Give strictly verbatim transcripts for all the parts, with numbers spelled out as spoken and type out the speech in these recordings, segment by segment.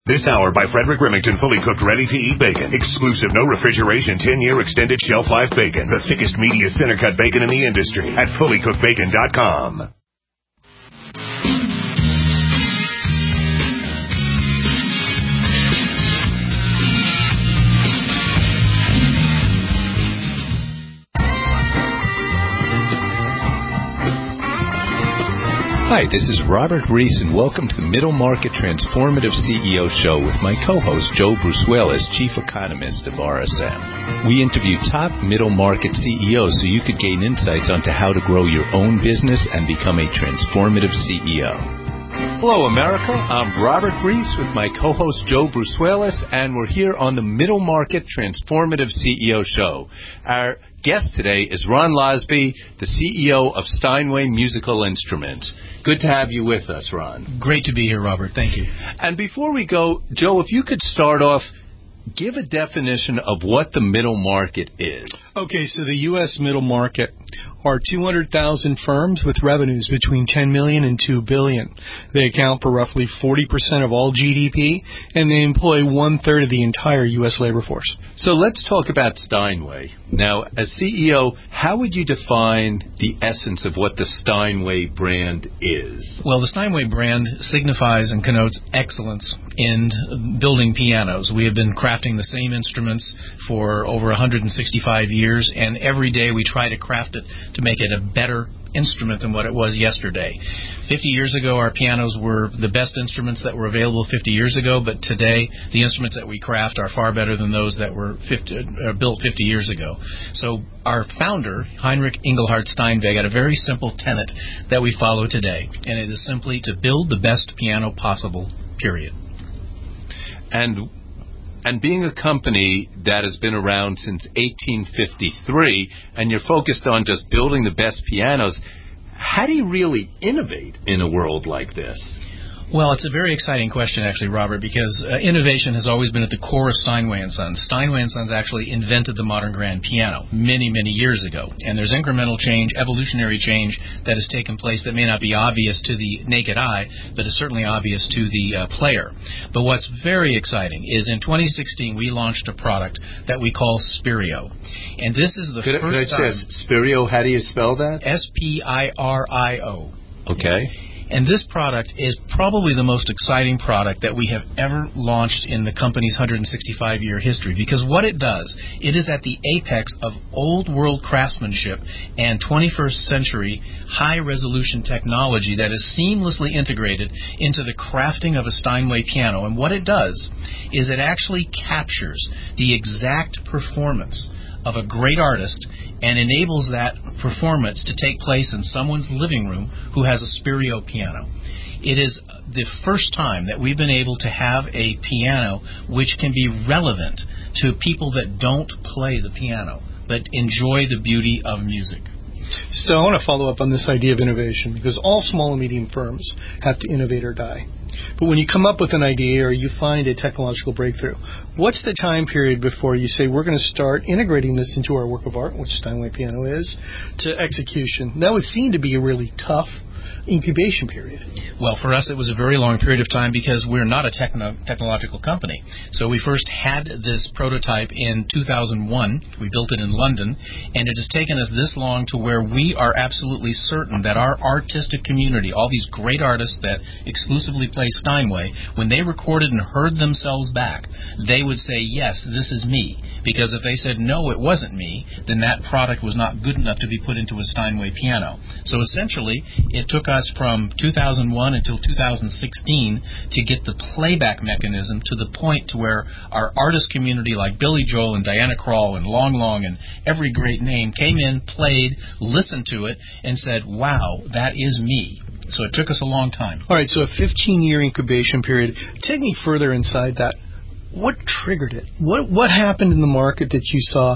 This hour by Frederick Remington, fully cooked, ready-to-eat bacon. Exclusive, no refrigeration, ten-year extended shelf life bacon. The thickest, meatiest, center-cut bacon in the industry at fully cooked bacon dot com. Hi, this is Robert Reese, and welcome to the Middle Market Transformative C E O Show with my co-host, Joe Brusuelas, Chief Economist of R S M. We interview top middle market C E Os so you could gain insights onto how to grow your own business and become a transformative C E O. Hello, America. I'm Robert Reese with my co-host, Joe Brusuelas, and we're here on the Middle Market Transformative C E O Show. Our guest today is Ron Losby, the C E O of Steinway Musical Instruments. Good to have you with us, Ron. Great to be here, Robert. Thank you. And before we go, Joe, if you could start off, give a definition of what the middle market is. Okay, so the U S middle market are two hundred thousand firms with revenues between ten million dollars and two billion dollars. They account for roughly forty percent of all G D P, and they employ one-third of the entire U S labor force. So let's talk about Steinway. Now, as C E O, how would you define the essence of what the Steinway brand is? Well, the Steinway brand signifies and connotes excellence in building pianos. We have been crafting the same instruments for over one hundred sixty-five years, and every day we try to craft it to make it a better instrument than what it was yesterday. fifty years ago, our pianos were the best instruments that were available fifty years ago, but today, the instruments that we craft are far better than those that were fifty, uh, built fifty years ago. So our founder, Heinrich Engelhard Steinweg, had a very simple tenet that we follow today, and it is simply to build the best piano possible, period. And And being a company that has been around since eighteen fifty-three, and you're focused on just building the best pianos, how do you really innovate in a world like this? Well, it's a very exciting question, actually, Robert, because uh, innovation has always been at the core of Steinway and Sons. Steinway and Sons actually invented the modern grand piano many, many years ago. And there's incremental change, evolutionary change that has taken place that may not be obvious to the naked eye, but is certainly obvious to the uh, player. But what's very exciting is in twenty sixteen, we launched a product that we call Spirio. And this is the could first I, could I time... say Spirio, how do you spell that? S P I R I O. Okay. And this product is probably the most exciting product that we have ever launched in the company's one hundred sixty-five year history, because what it does, it is at the apex of old world craftsmanship and twenty-first century high-resolution technology that is seamlessly integrated into the crafting of a Steinway piano. And what it does is it actually captures the exact performance of a great artist and enables that performance to take place in someone's living room who has a Spirio piano. It is the first time that we've been able to have a piano which can be relevant to people that don't play the piano, but enjoy the beauty of music. So I want to follow up on this idea of innovation, because all small and medium firms have to innovate or die. But when you come up with an idea or you find a technological breakthrough, what's the time period before you say, we're going to start integrating this into our work of art, which Steinway piano is, to execution? That would seem to be a really tough incubation period. Well, for us, it was a very long period of time because we're not a techno- technological company. So we first had this prototype in two thousand one. We built it in London, and it has taken us this long to where we are absolutely certain that our artistic community, all these great artists that exclusively play Steinway, when they recorded and heard themselves back, they would say, yes, this is me. Because if they said, no, it wasn't me, then that product was not good enough to be put into a Steinway piano. So essentially, it took us from two thousand one until two thousand sixteen to get the playback mechanism to the point to where our artist community like Billy Joel and Diana Krall and Long Long and every great name came in, played, listened to it, and said, wow, that is me. So it took us a long time. All right, so a fifteen year incubation period. Take me further inside that. What triggered it? What what happened in the market that you saw,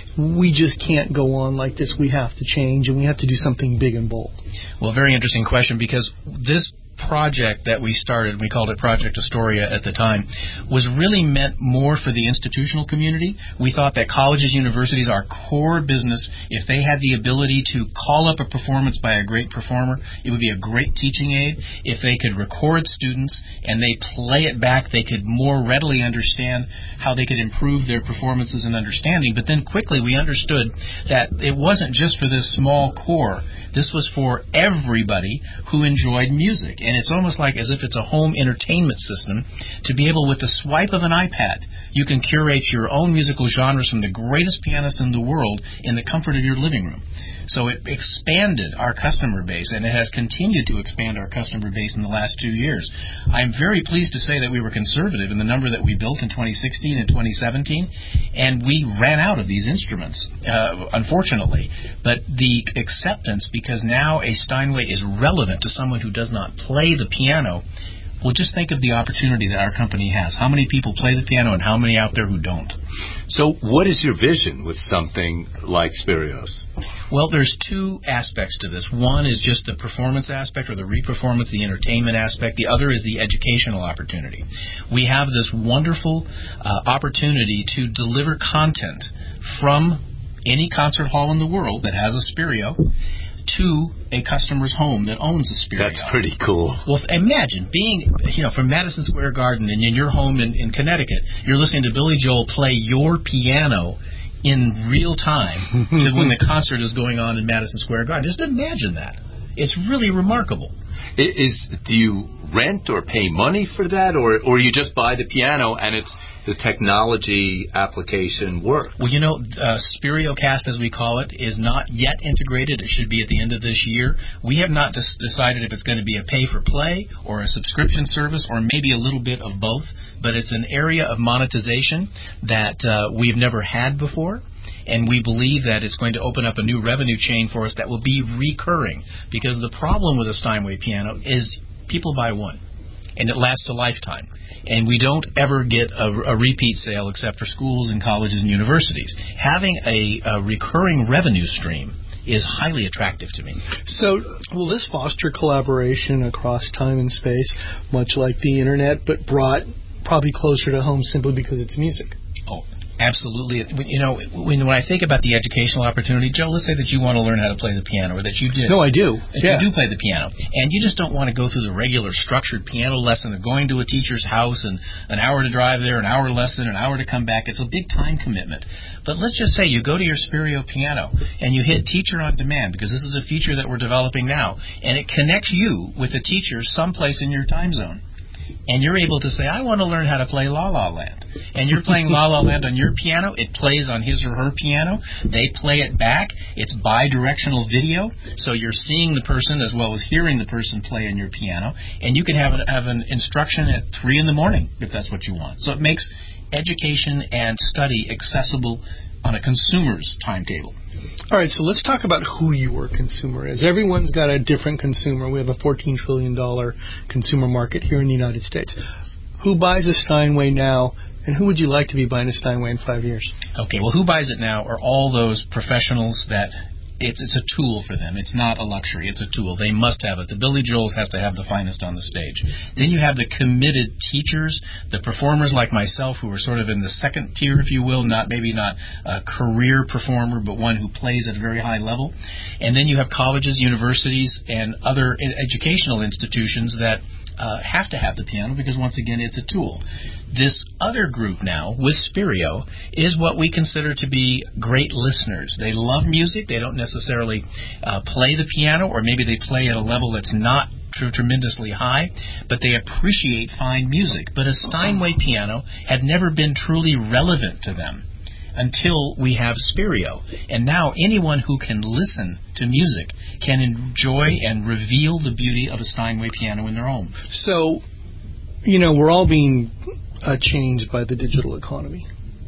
we just can't go on like this, we have to change, and we have to do something big and bold? Well, very interesting question, because this project that we started, we called it Project Astoria at the time, was really meant more for the institutional community. We thought that colleges, universities, our core business, if they had the ability to call up a performance by a great performer, it would be a great teaching aid. If they could record students and they play it back, they could more readily understand how they could improve their performances and understanding. But then quickly we understood that it wasn't just for this small core. This was for everybody who enjoyed music. And it's almost like as if it's a home entertainment system to be able, with the swipe of an iPad, you can curate your own musical genres from the greatest pianists in the world in the comfort of your living room. So it expanded our customer base, and it has continued to expand our customer base in the last two years. I'm very pleased to say that we were conservative in the number that we built in twenty sixteen and twenty seventeen, and we ran out of these instruments, uh, unfortunately. But the acceptance, because now a Steinway is relevant to someone who does not play the piano, well, just think of the opportunity that our company has. How many people play the piano and how many out there who don't? So what is your vision with something like Spirios? Well, there's two aspects to this. One is just the performance aspect or the re-performance, the entertainment aspect. The other is the educational opportunity. We have this wonderful uh, opportunity to deliver content from any concert hall in the world that has a Spirio to a customer's home that owns a Spirio. That's pretty cool. Well, imagine being, you know, from Madison Square Garden and in your home in, in Connecticut, you're listening to Billy Joel play your piano in real time to when the concert is going on in Madison Square Garden. Just imagine that. It's really remarkable. Is do you rent or pay money for that, or or you just buy the piano and it's the technology application works? Well, you know, uh, SpirioCast, as we call it, is not yet integrated. It should be at the end of this year. We have not des- decided if it's going to be a pay-for-play or a subscription service or maybe a little bit of both, but it's an area of monetization that uh, we've never had before. And we believe that it's going to open up a new revenue chain for us that will be recurring. Because the problem with a Steinway piano is people buy one, and it lasts a lifetime. And we don't ever get a, a repeat sale except for schools and colleges and universities. Having a, a recurring revenue stream is highly attractive to me. So will this foster collaboration across time and space, much like the Internet, but brought probably closer to home simply because it's music? Oh, absolutely. You know, when, when I think about the educational opportunity, Joe, let's say that you want to learn how to play the piano, or that you did. No, I do. That yeah. you do play the piano. And you just don't want to go through the regular structured piano lesson of going to a teacher's house and an hour to drive there, an hour lesson, an hour to come back. It's a big time commitment. But let's just say you go to your Spirio piano and you hit Teacher on Demand, because this is a feature that we're developing now, and it connects you with a teacher someplace in your time zone. And you're able to say, I want to learn how to play La La Land. And you're playing La La Land on your piano. It plays on his or her piano. They play it back. It's bi-directional video, so you're seeing the person as well as hearing the person play on your piano. And you can have, a, have an instruction at three in the morning if that's what you want. So it makes education and study accessible on a consumer's timetable. All right, so let's talk about who your consumer is. Everyone's got a different consumer. We have a fourteen trillion dollars consumer market here in the United States. Who buys a Steinway now, and who would you like to be buying a Steinway in five years? Okay, well, who buys it now are all those professionals that it's it's a tool for them. It's not a luxury. It's a tool. They must have it. The Billy Joels has to have the finest on the stage. Then you have the committed teachers, the performers like myself, who are sort of in the second tier, if you will, not maybe not a career performer, but one who plays at a very high level. And then you have colleges, universities, and other educational institutions that uh, have to have the piano because, once again, it's a tool. This other group now, with Spirio, is what we consider to be great listeners. They love music. They don't necessarily uh, play the piano, or maybe they play at a level that's not tr- tremendously high, but they appreciate fine music. But a Steinway piano had never been truly relevant to them until we have Spirio. And now anyone who can listen to music can enjoy and reveal the beauty of a Steinway piano in their home. So, you know, we're all being uh, changed by the digital economy.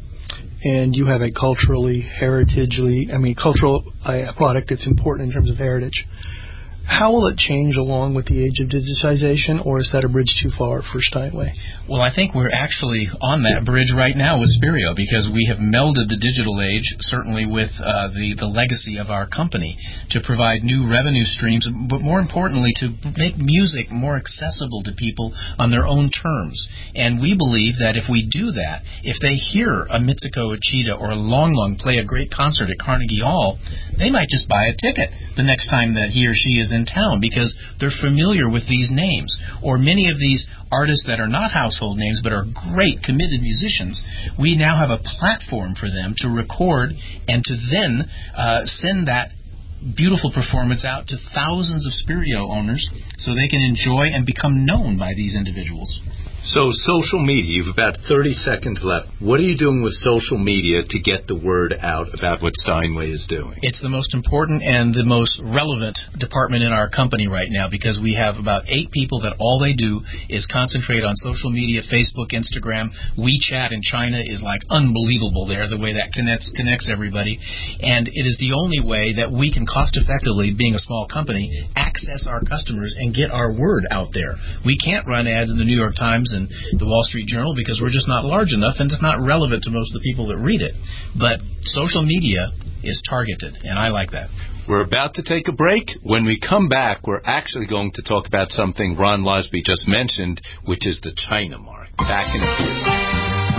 And you have a culturally, heritagely, I mean, cultural uh, product that's important in terms of heritage. How will it change along with the age of digitization, or is that a bridge too far for Steinway? Well, I think we're actually on that bridge right now with Spirio, because we have melded the digital age, certainly with uh, the, the legacy of our company, to provide new revenue streams, but more importantly, to make music more accessible to people on their own terms. And we believe that if we do that, if they hear a Mitsuko Uchida or a Long Long play a great concert at Carnegie Hall, they might just buy a ticket the next time that he or she is in town, because they're familiar with these names. Or many of these artists that are not household names but are great, committed musicians, we now have a platform for them to record and to then uh, send that beautiful performance out to thousands of Spirio owners so they can enjoy and become known by these individuals. So social media, you've about thirty seconds left. What are you doing with social media to get the word out about what Steinway is doing? It's the most important and the most relevant department in our company right now, because we have about eight people that all they do is concentrate on social media, Facebook, Instagram. WeChat in China is like unbelievable there, the way that connects connects everybody. And it is the only way that we can cost effectively, being a small company, access our customers and get our word out there. We can't run ads in the New York Times and the Wall Street Journal because we're just not large enough and it's not relevant to most of the people that read it. But social media is targeted, and I like that. We're about to take a break. When we come back, we're actually going to talk about something Ron Losby just mentioned, which is the China mark. Back in a few.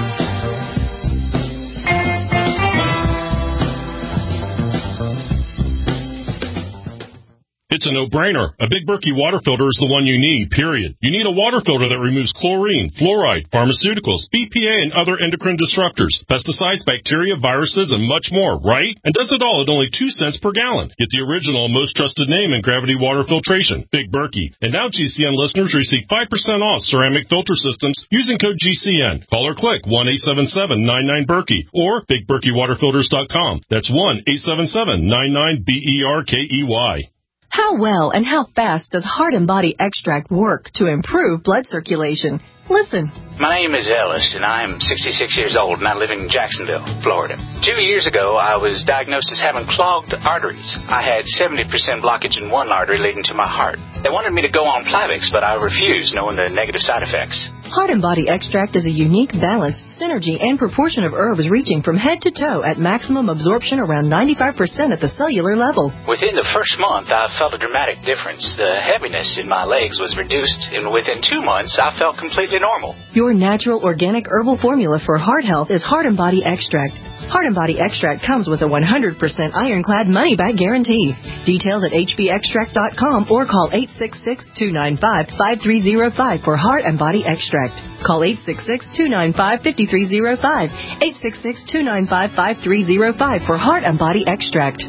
It's a no-brainer. A Big Berkey water filter is the one you need, period. You need a water filter that removes chlorine, fluoride, pharmaceuticals, B P A, and other endocrine disruptors, pesticides, bacteria, viruses, and much more, right? And does it all at only two cents per gallon. Get the original, most trusted name in gravity water filtration, Big Berkey. And now G C N listeners receive five percent off ceramic filter systems using code G C N. Call or click one eight seven seven nine nine Berkey or big berkey water filters dot com. That's one eight seven seven nine nine B E R K E Y. How well and how fast does Heart and Body Extract work to improve blood circulation? Listen. My name is Ellis, and I'm sixty-six years old, and I live in Jacksonville, Florida. Two years ago, I was diagnosed as having clogged arteries. I had seventy percent blockage in one artery leading to my heart. They wanted me to go on Plavix, but I refused, knowing the negative side effects. Heart and Body Extract is a unique balance, synergy, and proportion of herbs reaching from head to toe at maximum absorption around ninety-five percent at the cellular level. Within the first month, I felt a dramatic difference. The heaviness in my legs was reduced, and within two months, I felt completely normal. Your natural organic herbal formula for heart health is Heart and Body Extract. Heart and Body Extract comes with a one hundred percent ironclad money-back guarantee. Details at h b extract dot com or call eight six six, two nine five, five three zero five for Heart and Body Extract. Call eight six six, two nine five, five three zero five, eight six six, two nine five, five three zero five for Heart and Body Extract.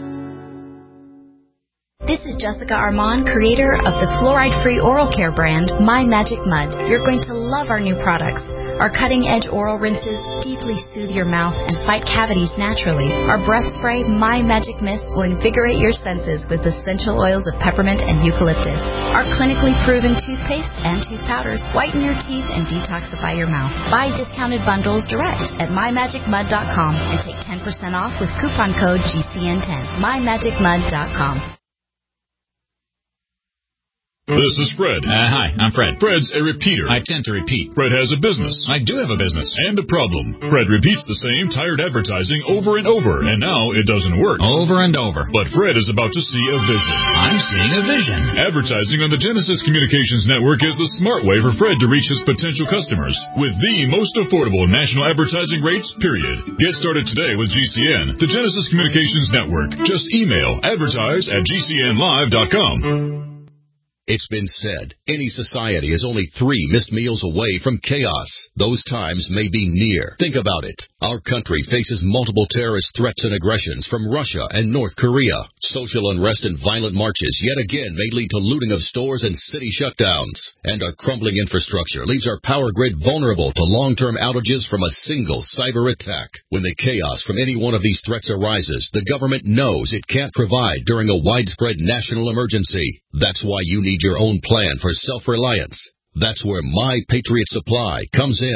This is Jessica Armand, creator of the fluoride-free oral care brand, My Magic Mud. You're going to love our new products. Our cutting-edge oral rinses deeply soothe your mouth and fight cavities naturally. Our breath spray, My Magic Mist, will invigorate your senses with essential oils of peppermint and eucalyptus. Our clinically proven toothpaste and tooth powders whiten your teeth and detoxify your mouth. Buy discounted bundles direct at my magic mud dot com and take ten percent off with coupon code G C N ten. my magic mud dot com. This is Fred. Uh, hi, I'm Fred. Fred's a repeater. I tend to repeat. Fred has a business. I do have a business. And a problem. Fred repeats the same tired advertising over and over, and now it doesn't work. Over and over. But Fred is about to see a vision. I'm seeing a vision. Advertising on the Genesis Communications Network is the smart way for Fred to reach his potential customers with the most affordable national advertising rates, period. Get started today with G C N, the Genesis Communications Network. Just email advertise at g c n live dot com. It's been said, any society is only three missed meals away from chaos. Those times may be near. Think about it. Our country faces multiple terrorist threats and aggressions from Russia and North Korea. Social unrest and violent marches yet again may lead to looting of stores and city shutdowns. And our crumbling infrastructure leaves our power grid vulnerable to long-term outages from a single cyber attack. When the chaos from any one of these threats arises, the government knows it can't provide during a widespread national emergency. That's why you need your own plan for self-reliance. That's where My Patriot Supply comes in.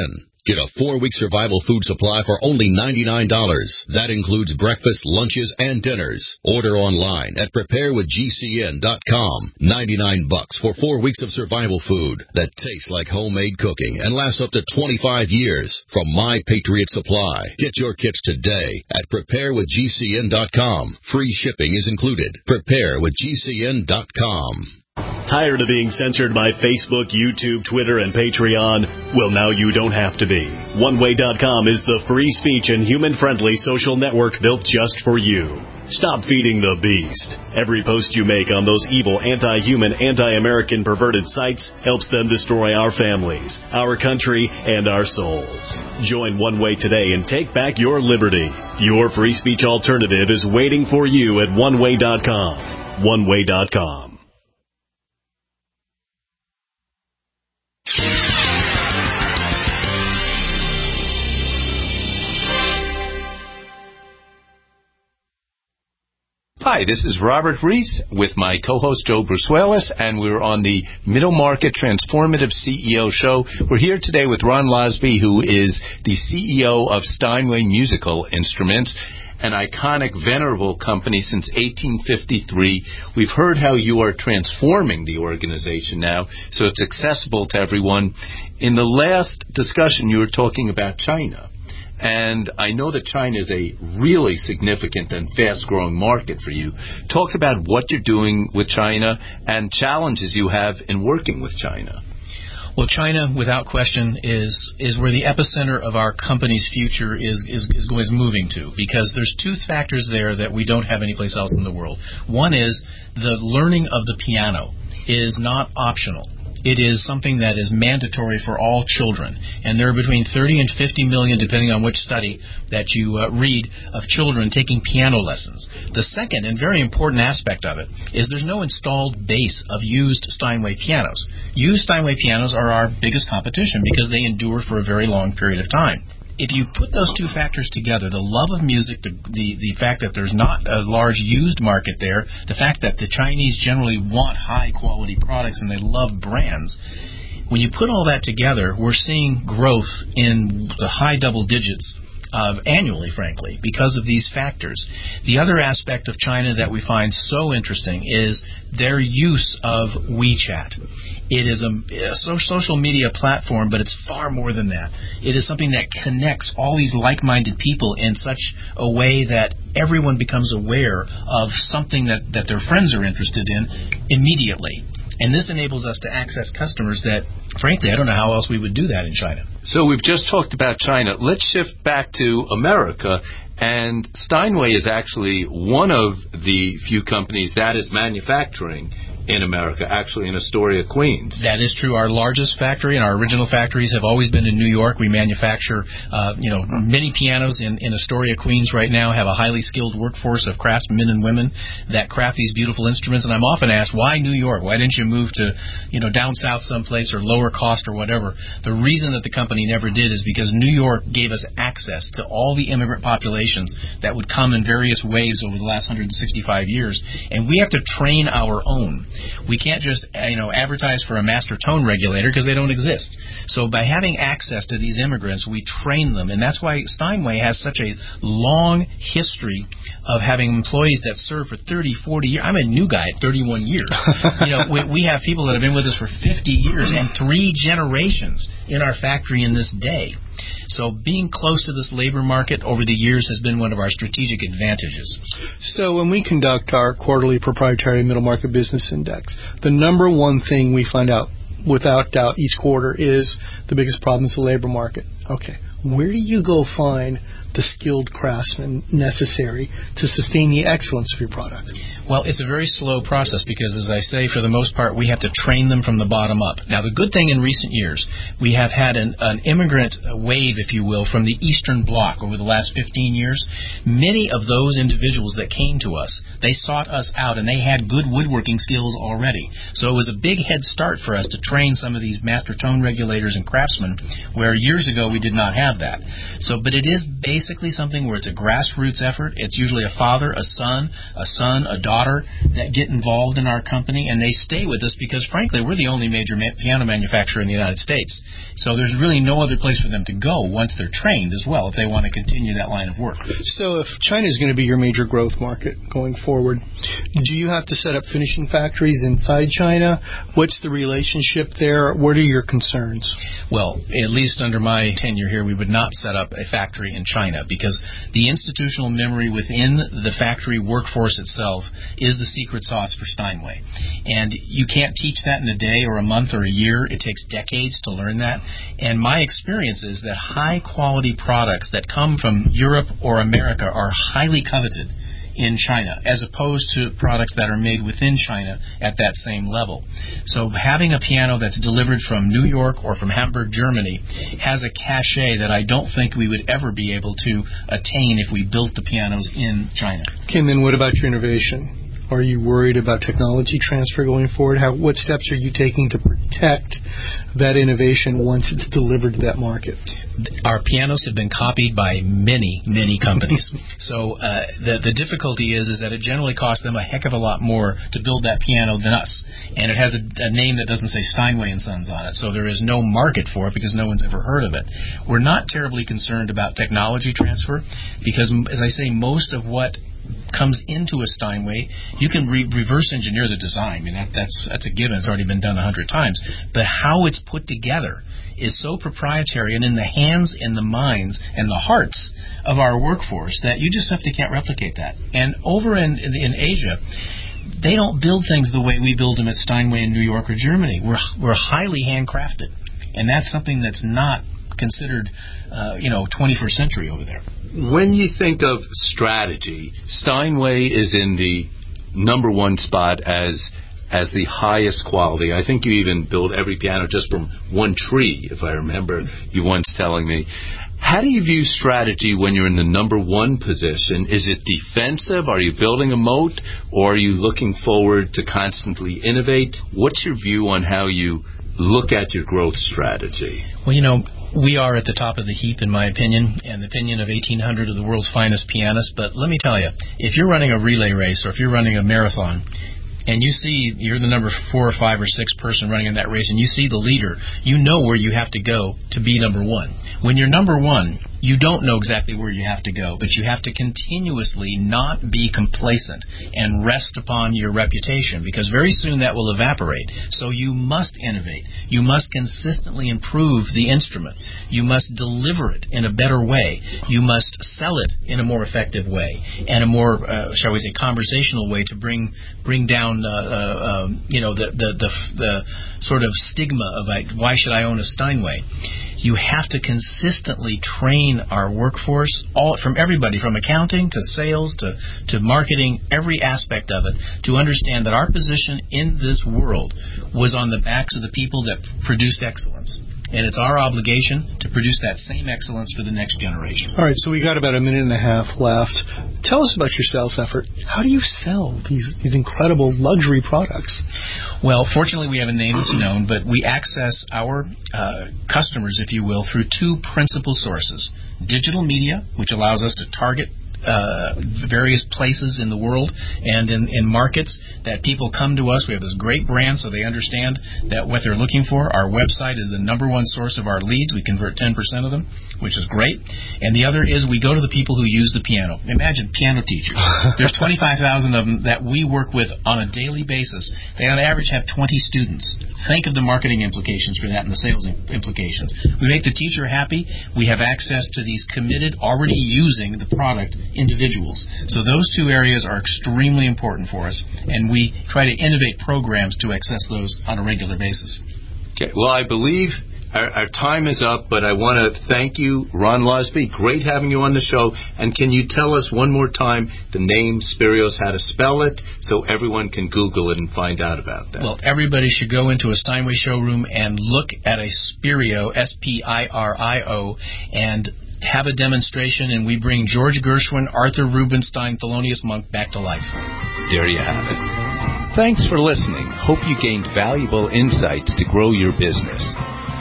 Get a four-week survival food supply for only ninety-nine dollars. That includes breakfast, lunches, and dinners. Order online at prepare with G C N dot com. ninety-nine bucks for four weeks of survival food that tastes like homemade cooking and lasts up to twenty-five years from My Patriot Supply. Get your kits today at prepare with G C N dot com. Free shipping is included. prepare with G C N dot com. Tired of being censored by Facebook, YouTube, Twitter, and Patreon? Well, now you don't have to be. one way dot com is the free speech and human-friendly social network built just for you. Stop feeding the beast. Every post you make on those evil, anti-human, anti-American, perverted sites helps them destroy our families, our country, and our souls. Join One Way today and take back your liberty. Your free speech alternative is waiting for you at one way dot com. one way dot com. Hi, this is Robert Reese with my co-host Joe Brusuelis, and we're on the Middle Market Transformative C E O Show. We're here today with Ron Losby, who is the C E O of Steinway Musical Instruments, an iconic, venerable company since eighteen fifty-three. We've heard how you are transforming the organization now, so it's accessible to everyone. In the last discussion, you were talking about China. And I know that China is a really significant and fast-growing market for you. Talk about what you're doing with China and challenges you have in working with China. Well, China, without question, is is where the epicenter of our company's future is is, is is moving to, because there's two factors there that we don't have anyplace else in the world. One is the learning of the piano is not optional. It is something that is mandatory for all children, and there are between thirty and fifty million, depending on which study that you uh, read, of children taking piano lessons. The second and very important aspect of it is there's no installed base of used Steinway pianos. Used Steinway pianos are our biggest competition because they endure for a very long period of time. If you put those two factors together, the love of music, the, the the fact that there's not a large used market there, the fact that the Chinese generally want high-quality products and they love brands, when you put all that together, we're seeing growth in the high double digits uh, annually, frankly, because of these factors. The other aspect of China that we find so interesting is their use of WeChat. It is a, a social media platform, but it's far more than that. It is something that connects all these like-minded people in such a way that everyone becomes aware of something that, that their friends are interested in immediately. And this enables us to access customers that, frankly, I don't know how else we would do that in China. So we've just talked about China. Let's shift back to America. And Steinway is actually one of the few companies that is manufacturing in America, actually in Astoria, Queens. That is true. Our largest factory and our original factories have always been in New York. We manufacture, uh, you know, many pianos in, in Astoria, Queens right now, have a highly skilled workforce of craftsmen and women that craft these beautiful instruments. And I'm often asked, why New York? Why didn't you move to, you know, down south someplace or lower cost or whatever? The reason that the company never did is because New York gave us access to all the immigrant populations that would come in various waves over the last one hundred sixty-five years. And we have to train our own. We can't just, you know, advertise for a master tone regulator because they don't exist. So by having access to these immigrants, we train them, and that's why Steinway has such a long history of having employees that serve for thirty, forty years. I'm a new guy at thirty-one years. You know, we, we have people that have been with us for fifty years and three generations in our factory in this day. So being close to this labor market over the years has been one of our strategic advantages. So when we conduct our quarterly proprietary middle market business index, the number one thing we find out without doubt each quarter is the biggest problem is the labor market. Okay, where do you go find the skilled craftsmen necessary to sustain the excellence of your product? Well, it's a very slow process because, as I say, for the most part, we have to train them from the bottom up. Now, the good thing in recent years, we have had an, an immigrant wave, if you will, from the Eastern Bloc over the last fifteen years. Many of those individuals that came to us, they sought us out, and they had good woodworking skills already. So it was a big head start for us to train some of these master tone regulators and craftsmen, where years ago we did not have that. So, but it is based basically something where it's a grassroots effort. It's usually a father, a son, a son, a daughter that get involved in our company, and they stay with us because, frankly, we're the only major ma- piano manufacturer in the United States. So there's really no other place for them to go once they're trained as well if they want to continue that line of work. So if China is going to be your major growth market going forward, do you have to set up finishing factories inside China? What's the relationship there? What are your concerns? Well, at least under my tenure here, we would not set up a factory in China because the institutional memory within the factory workforce itself is the secret sauce for Steinway. And you can't teach that in a day or a month or a year. It takes decades to learn that. And my experience is that high-quality products that come from Europe or America are highly coveted in China, as opposed to products that are made within China at that same level. So having a piano that's delivered from New York or from Hamburg, Germany, has a cachet that I don't think we would ever be able to attain if we built the pianos in China. Okay, and then what about your innovation? Are you worried about technology transfer going forward? How, what steps are you taking to protect that innovation once it's delivered to that market? Our pianos have been copied by many, many companies. So uh, the the difficulty is is that it generally costs them a heck of a lot more to build that piano than us. And it has a, a name that doesn't say Steinway and Sons on it. So there is no market for it because no one's ever heard of it. We're not terribly concerned about technology transfer because, as I say, most of what comes into a Steinway, you can re- reverse engineer the design. I mean, that, that's that's a given. It's already been done a hundred times. But how it's put together is so proprietary and in the hands and the minds and the hearts of our workforce that you just simply can't replicate that. And over in, in, in Asia, they don't build things the way we build them at Steinway in New York or Germany. We're we're highly handcrafted, and that's something that's not considered, uh, you know, twenty-first century over there. When you think of strategy, Steinway is in the number one spot as as the highest quality. I think you even build every piano just from one tree, if I remember you once telling me. How do you view strategy when you're in the number one position? Is it defensive? Are you building a moat? Or are you looking forward to constantly innovate? What's your view on how you look at your growth strategy? Well, you know, we are at the top of the heap, in my opinion, and the opinion of eighteen hundred of the world's finest pianists. But let me tell you, if you're running a relay race or if you're running a marathon, and you see you're the number four or five or six person running in that race, and you see the leader, you know where you have to go to be number one. When you're number one, you don't know exactly where you have to go, but you have to continuously not be complacent and rest upon your reputation, because very soon that will evaporate. So you must innovate. You must consistently improve the instrument. You must deliver it in a better way. You must sell it in a more effective way and a more, uh, shall we say, conversational way to bring bring down, uh, uh, um, you know, the, the the the sort of stigma of like, why should I own a Steinway? You have to consistently train our workforce, all from everybody, from accounting to sales to, to marketing, every aspect of it, to understand that our position in this world was on the backs of the people that produced excellence. And it's our obligation to produce that same excellence for the next generation. All right, so we got about a minute and a half left. Tell us about your sales effort. How do you sell these, these incredible luxury products? Well, fortunately, we have a name that's known, but we access our uh, customers, if you will, through two principal sources. Digital media, which allows us to target Uh, various places in the world and in, in markets that people come to us. We have this great brand, so they understand that what they're looking for. Our website is the number one source of our leads. We convert ten percent of them, which is great. And the other is we go to the people who use the piano. Imagine piano teachers. There's twenty-five thousand of them that we work with on a daily basis. They on average have twenty students. Think of the marketing implications for that and the sales implications. We make the teacher happy. We have access to these committed, already using the product individuals. So those two areas are extremely important for us, and we try to innovate programs to access those on a regular basis. Okay. Well, I believe our, our time is up, but I want to thank you, Ron Losby. Great having you on the show. And can you tell us one more time the name Spirios, how to spell it, so everyone can Google it and find out about that? Well, everybody should go into a Steinway showroom and look at a Spirio, S P I R I O, and have a demonstration, and we bring George Gershwin, Arthur Rubinstein, Thelonious Monk back to life. There you have it. Thanks for listening. Hope you gained valuable insights to grow your business.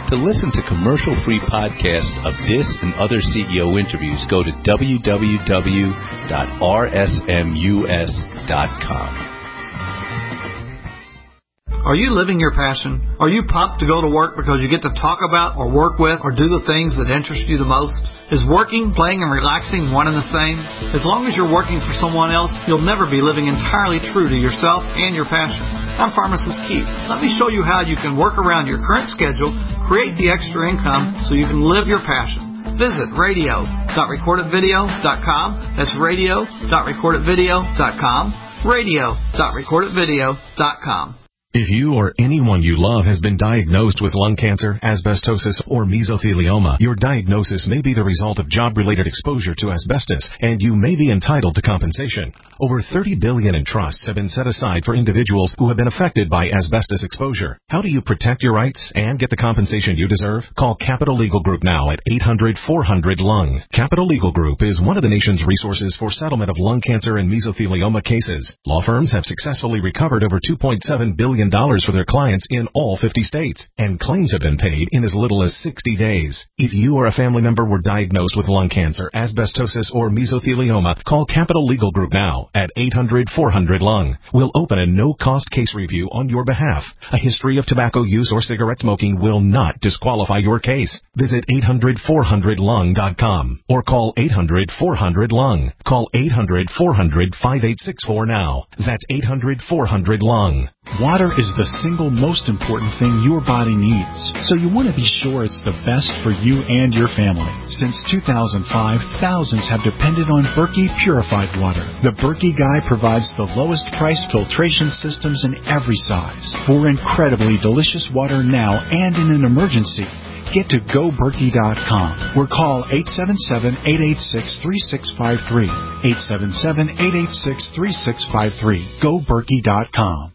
To listen to commercial-free podcasts of this and other C E O interviews, go to w w w dot r s m u s dot com. Are you living your passion? Are you pumped to go to work because you get to talk about or work with or do the things that interest you the most? Is working, playing, and relaxing one and the same? As long as you're working for someone else, you'll never be living entirely true to yourself and your passion. I'm Pharmacist Keith. Let me show you how you can work around your current schedule, create the extra income so you can live your passion. Visit radio dot record it video dot com. That's radio dot record it video dot com. radio dot record it video dot com. If you or anyone you love has been diagnosed with lung cancer, asbestosis, or mesothelioma, your diagnosis may be the result of job-related exposure to asbestos, and you may be entitled to compensation. Over thirty billion dollars in trusts have been set aside for individuals who have been affected by asbestos exposure. How do you protect your rights and get the compensation you deserve? Call Capital Legal Group now at eight hundred four hundred lung. Capital Legal Group is one of the nation's resources for settlement of lung cancer and mesothelioma cases. Law firms have successfully recovered over two point seven billion dollars for their clients in all fifty states, and claims have been paid in as little as sixty days. If you or a family member were diagnosed with lung cancer, asbestosis, or mesothelioma, call Capital Legal Group now at eight hundred four hundred lung. We'll open a no-cost case review on your behalf. A history of tobacco use or cigarette smoking will not disqualify your case. Visit eight hundred four hundred lung dot com or call eight hundred four hundred lung. Call eight hundred four hundred five eight six four now. That's eight hundred four hundred lung. Water is the single most important thing your body needs, so you want to be sure it's the best for you and your family. Since two thousand five, thousands have depended on Berkey purified water. The Berkey Guy provides the lowest price filtration systems in every size. For incredibly delicious water now and in an emergency, get to go berkey dot com or call eight seven seven, eight eight six, three six five three. eight seven seven, eight eight six, three six five three. go berkey dot com.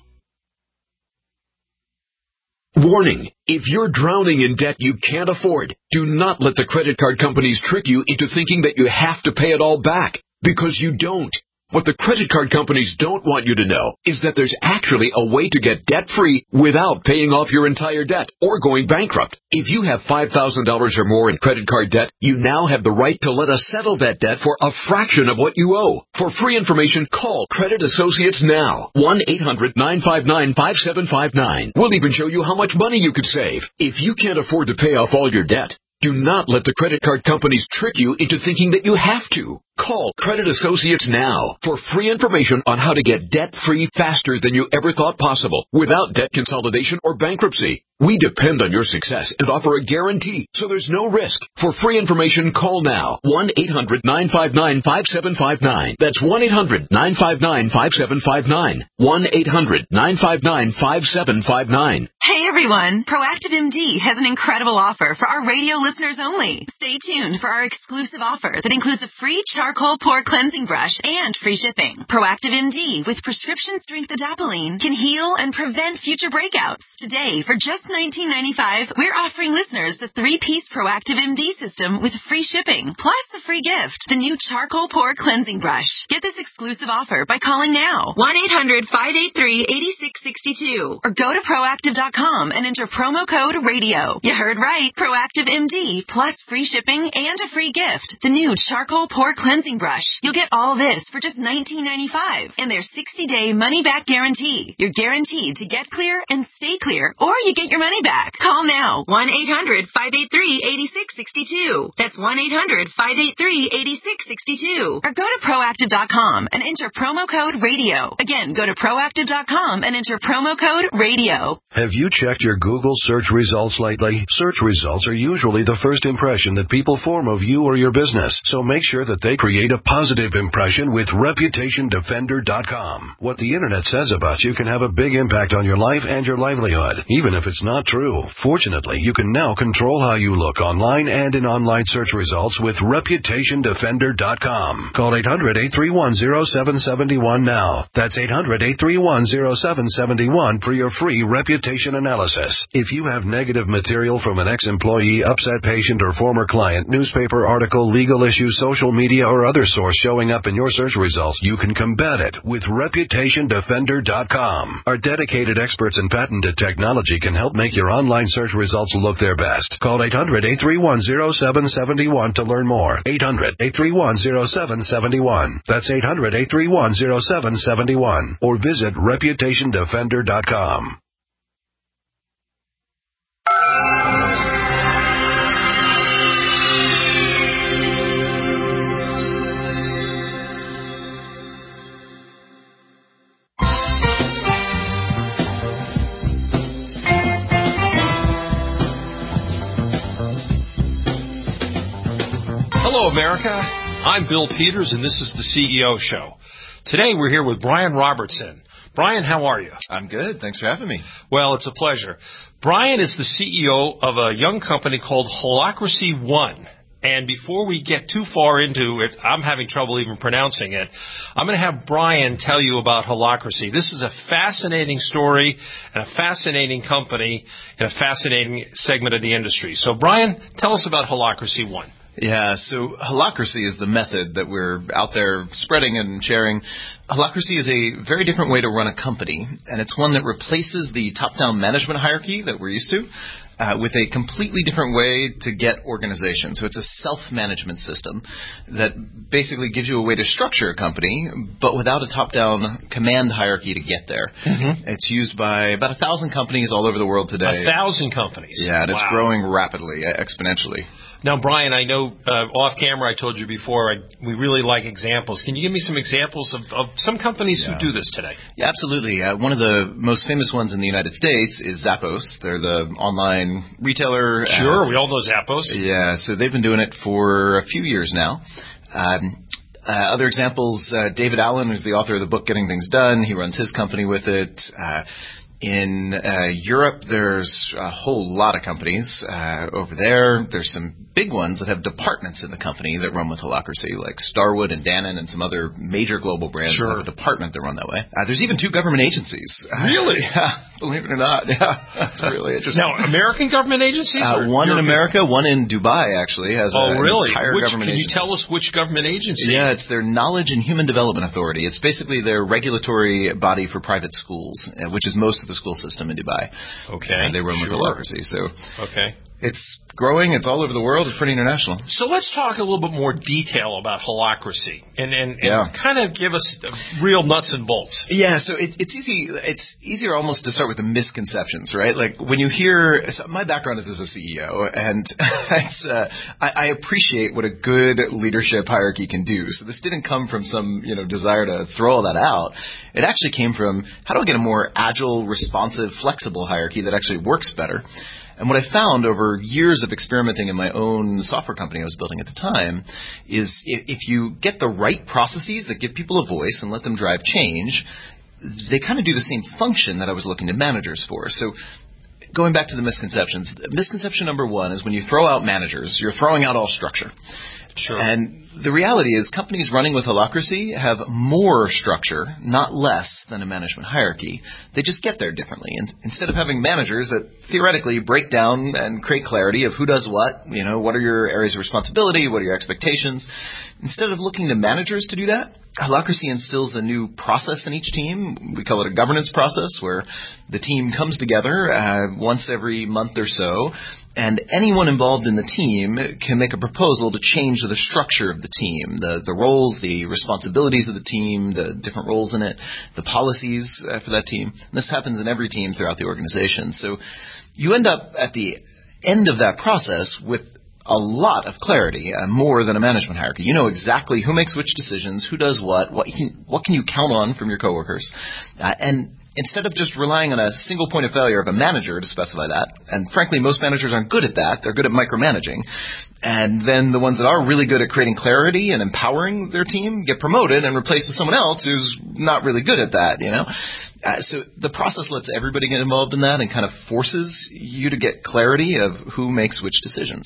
Warning, if you're drowning in debt you can't afford, do not let the credit card companies trick you into thinking that you have to pay it all back, because you don't. What the credit card companies don't want you to know is that there's actually a way to get debt-free without paying off your entire debt or going bankrupt. If you have five thousand dollars or more in credit card debt, you now have the right to let us settle that debt for a fraction of what you owe. For free information, call Credit Associates now. one eight hundred nine five nine five seven five nine. We'll even show you how much money you could save. If you can't afford to pay off all your debt, do not let the credit card companies trick you into thinking that you have to. Call Credit Associates now for free information on how to get debt-free faster than you ever thought possible without debt consolidation or bankruptcy. We depend on your success and offer a guarantee, so there's no risk. For free information, call now. one eight hundred nine five nine five seven five nine. That's one eight hundred nine five nine five seven five nine. one eight hundred nine five nine five seven five nine. Hey everyone, Proactive M D has an incredible offer for our radio listeners only. Stay tuned for our exclusive offer that includes a free charcoal pore cleansing brush and free shipping. Proactive M D with prescription strength adapalene can heal and prevent future breakouts. Today, for just nineteen ninety-five dollars, we're offering listeners the three-piece Proactive M D system with free shipping, plus the free gift, the new charcoal pore cleansing brush. Get this exclusive offer by calling now, one eight hundred five eight three eight six six two, or go to proactive dot com and enter promo code radio. You heard right, Proactive M D, plus free shipping and a free gift, the new charcoal pore cleansing brush. You'll get all this for just nineteen ninety-five dollars and their sixty-day money-back guarantee. You're guaranteed to get clear and stay clear, or you get your money back. Call now, one eight hundred five eight three eight six six two. That's one eight hundred five eight three eight six six two. Or go to proactive dot com and enter promo code radio. Again, go to proactive dot com and enter promo code radio. Have you checked your Google search results lately? Search results are usually the first impression that people form of you or your business, so make sure that they create a positive impression with reputation defender dot com. What the internet says about you can have a big impact on your life and your livelihood, even if it's not true. Fortunately, you can now control how you look online and in online search results with reputation defender dot com. Call eight hundred eight three one zero seven seven one now. That's eight hundred eight three one zero seven seven one for your free reputation analysis. If you have negative material from an ex-employee, upset patient, or former client, newspaper article, legal issue, social media, or other source showing up in your search results, you can combat it with reputation defender dot com. Our dedicated experts in patented technology can help make your online search results look their best. Call eight hundred, eight three one, zero seven seven one to learn more. eight hundred, eight three one, zero seven seven one. That's eight hundred, eight three one, zero seven seven one. Or visit reputation defender dot com. Hello, America. I'm Bill Peters, and this is the C E O Show. Today, we're here with Brian Robertson. Brian, how are you? I'm good. Thanks for having me. Well, it's a pleasure. Brian is the C E O of a young company called Holacracy One. And before we get too far into it, I'm having trouble even pronouncing it. I'm going to have Brian tell you about Holacracy. This is a fascinating story and a fascinating company and a fascinating segment of the industry. So, Brian, tell us about Holacracy One. Yeah, so Holacracy is the method that we're out there spreading and sharing. Holacracy is a very different way to run a company, and it's one that replaces the top-down management hierarchy that we're used to uh, with a completely different way to get organization. So it's a self-management system that basically gives you a way to structure a company, but without a top-down command hierarchy to get there. Mm-hmm. It's used by about a thousand companies all over the world today. A thousand companies? Yeah, and wow. It's growing rapidly, exponentially. Now, Brian, I know uh, off camera I told you before I, we really like examples. Can you give me some examples of, of some companies yeah. who do this today? Yeah, absolutely. Uh, one of the most famous ones in the United States is Zappos. They're the online retailer. Sure, uh, we all know Zappos. Yeah, so they've been doing it for a few years now. Um, uh, other examples, uh, David Allen, who's the author of the book Getting Things Done. He runs his company with it. Uh, In uh, Europe, there's a whole lot of companies uh, over there. There's some big ones that have departments in the company that run with Holacracy, like Starwood and Dannon and some other major global brands sure. that have a department that run that way. Uh, there's even two government agencies. Really? Yeah, believe it or not. Yeah, it's really interesting. Now, American government agencies? Uh, one European? in America, one in Dubai, actually, has oh, a, really? an entire which, government can agency. Can you tell us which government agency? Yeah, it's their Knowledge and Human Development Authority. It's basically their regulatory body for private schools, uh, which is most of the school system in Dubai. Okay. And they run sure. with Holacracy. So okay. It's growing. It's all over the world. It's pretty international. So let's talk a little bit more detail about Holacracy and, and, and yeah. kind of give us real nuts and bolts. Yeah, so it, it's easy. It's easier almost to start with the misconceptions, right? Like when you hear, so my background is as a C E O, and it's, uh, I, I appreciate what a good leadership hierarchy can do. So this didn't come from some you know desire to throw all that out. It actually came from how do I get a more agile, responsive, flexible hierarchy that actually works better. And what I found over years of experimenting in my own software company I was building at the time is if you get the right processes that give people a voice and let them drive change, they kind of do the same function that I was looking to managers for. So going back to the misconceptions, misconception number one is when you throw out managers, you're throwing out all structure. Sure. And the reality is companies running with Holacracy have more structure, not less, than a management hierarchy. They just get there differently. And instead of having managers that theoretically break down and create clarity of who does what, you know, what are your areas of responsibility, what are your expectations, instead of looking to managers to do that, Holacracy instills a new process in each team. We call it a governance process where the team comes together uh, once every month or so, and anyone involved in the team can make a proposal to change the structure of the team, the, the roles, the responsibilities of the team, the different roles in it, the policies uh, for that team. And this happens in every team throughout the organization. So you end up at the end of that process with a lot of clarity, uh, more than a management hierarchy. You know exactly who makes which decisions, who does what, what, you can, what can you count on from your coworkers. Uh, and instead of just relying on a single point of failure of a manager to specify that, and frankly, most managers aren't good at that. They're good at micromanaging. And then the ones that are really good at creating clarity and empowering their team get promoted and replaced with someone else who's not really good at that, you know. Uh, so the process lets everybody get involved in that and kind of forces you to get clarity of who makes which decisions. So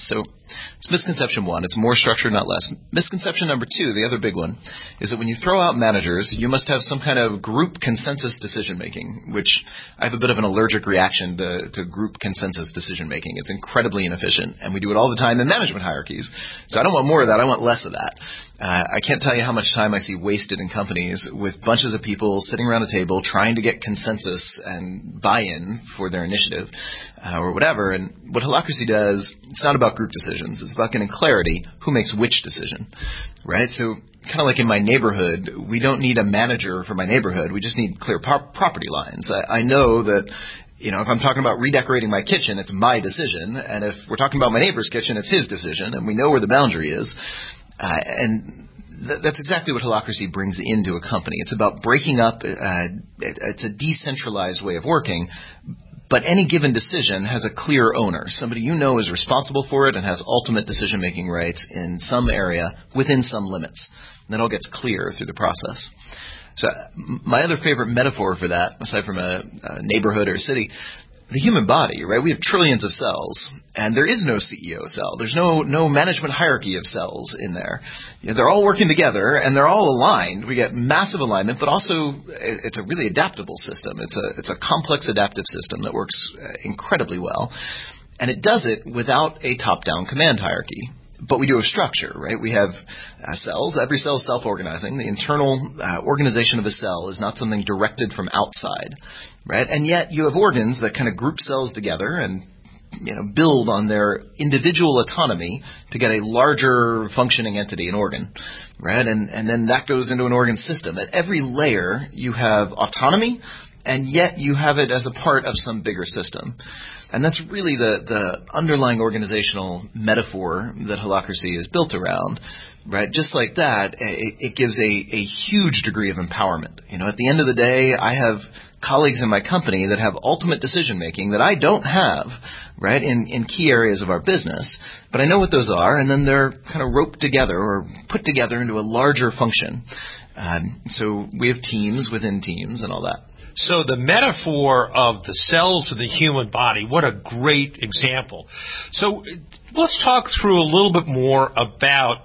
It's misconception one. It's more structure, not less. Misconception number two, the other big one, is that when you throw out managers, you must have some kind of group consensus decision-making, which I have a bit of an allergic reaction to, to group consensus decision-making. It's incredibly inefficient, and we do it all the time in management hierarchies. So I don't want more of that. I want less of that. Uh, I can't tell you how much time I see wasted in companies with bunches of people sitting around a table trying to get consensus and buy-in for their initiative uh, or whatever. And what Holacracy does, it's not about group decisions. It's about getting clarity who makes which decision, right? So kind of like in my neighborhood, we don't need a manager for my neighborhood. We just need clear pro- property lines. I, I know that, you know, if I'm talking about redecorating my kitchen, it's my decision. And if we're talking about my neighbor's kitchen, it's his decision. And we know where the boundary is. Uh, and th- that's exactly what Holacracy brings into a company. It's about breaking up. Uh, it, it's a decentralized way of working, but any given decision has a clear owner, somebody you know is responsible for it and has ultimate decision-making rights in some area within some limits. And that all gets clear through the process. So my other favorite metaphor for that, aside from a, a neighborhood or a city, the human body, right? We have trillions of cells, and there is no C E O cell. There's no no management hierarchy of cells in there. You know, they're all working together, and they're all aligned. We get massive alignment, but also it's a really adaptable system. It's a it's a complex adaptive system that works incredibly well, and it does it without a top-down command hierarchy. But we do have structure, right? We have uh, cells. Every cell is self-organizing. The internal uh, organization of a cell is not something directed from outside, right? And yet you have organs that kind of group cells together and, you know, build on their individual autonomy to get a larger functioning entity, an organ, right? And, and then that goes into an organ system. At every layer, you have autonomy, and yet you have it as a part of some bigger system. And that's really the, the underlying organizational metaphor that Holacracy is built around, right? Just like that, it, it gives a, a huge degree of empowerment. You know, at the end of the day, I have colleagues in my company that have ultimate decision-making that I don't have, right, in, in key areas of our business. But I know what those are, and then they're kind of roped together or put together into a larger function. Um, so we have teams within teams and all that. So the metaphor of the cells of the human body, what a great example. So let's talk through a little bit more about